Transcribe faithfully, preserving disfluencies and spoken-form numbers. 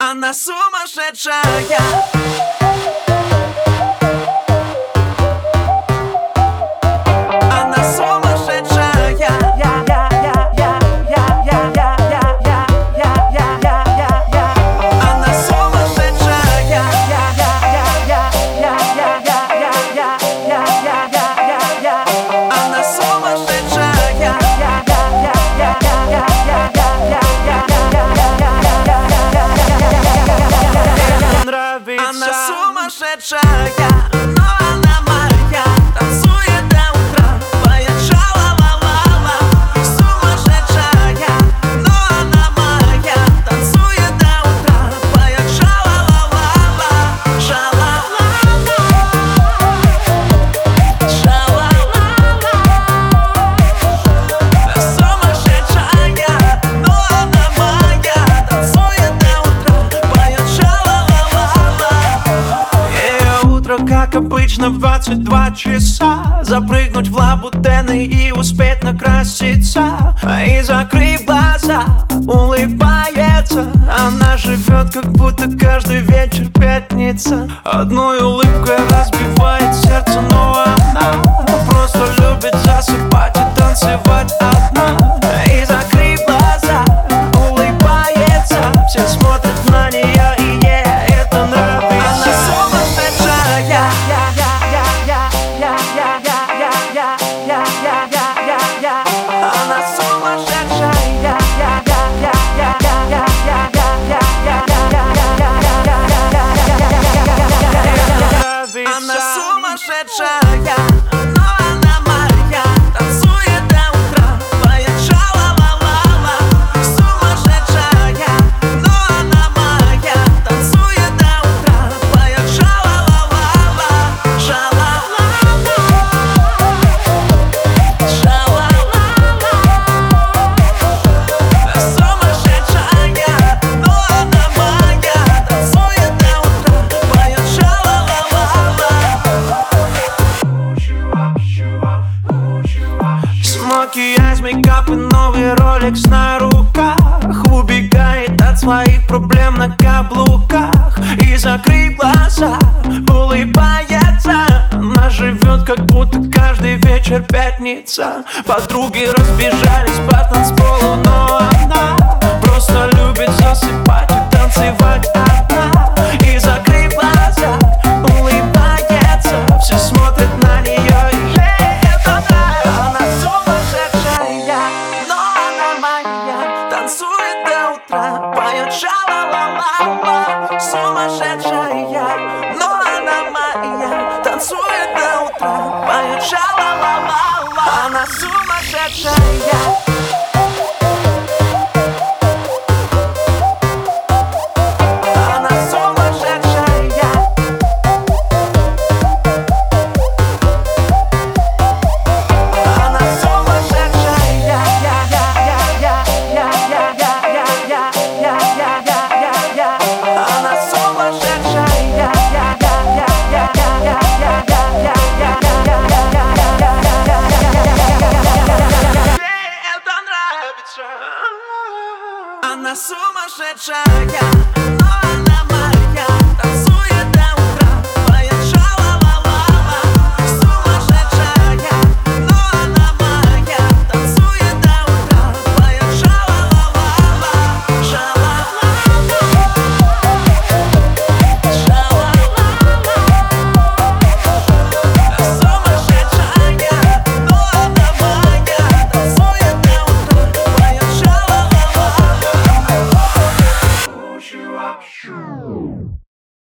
Она сумасшедшая. Она сумасшедшая, но она моя. Танцует до утра, поет ша-ла-ла-ла-ла. Сумасшедшая, но она моя. Танцует до утра, поет ша-ла-ла-ла-ла. Ша-ла-ла-ла, ша-ла-ла-ла. Сумасшедшая, но она моя. Танцует до утра, поет ша-ла-ла-ла-ла. Как обычно в двадцать два часа запрыгнуть в лабутены и успеть накраситься. И закрыв глаза, улыбается. Она живет, как будто каждый вечер пятница. Одной улыбкой разбивает сердце, но она просто любит засыпать и танцевать одна. И закрыв глаза, улыбается. Все смотрят на нее, и ей это нравится. Она сумасшедшая. Она сумасшедшая. Она сумасшедшая, но она моя. Танцует до утра, поет ша-ла-ла-ла-ла. Сумасшедшая, но она моя. Танцует до утра, поет ша-ла-ла-ла-ла. Ша-ла-ла-ла, ша-ла-ла-ла. Сумасшедшая, но она моя. Танцует до утра, поет ша-ла-ла-ла-ла. Макияж, мейкап и новый ролекс на руках. Убегает от своих проблем на каблуках. И закрыв глаза, улыбается. Она живет, как будто каждый вечер пятница. Подруги разбежались по танцполу, но она просто любит засыпать и танцевать одна. И закрыв глаза, улыбается. Все смотрят на нее, и ей это нравится. Она сумасшедшая, но она моя. Танцует до утра, поет ша-ла-ла-ла-ла. Сумасшедшая, но она моя. Танцует до утра, поет ша-ла-ла-ла-ла. Она сумасшедшая.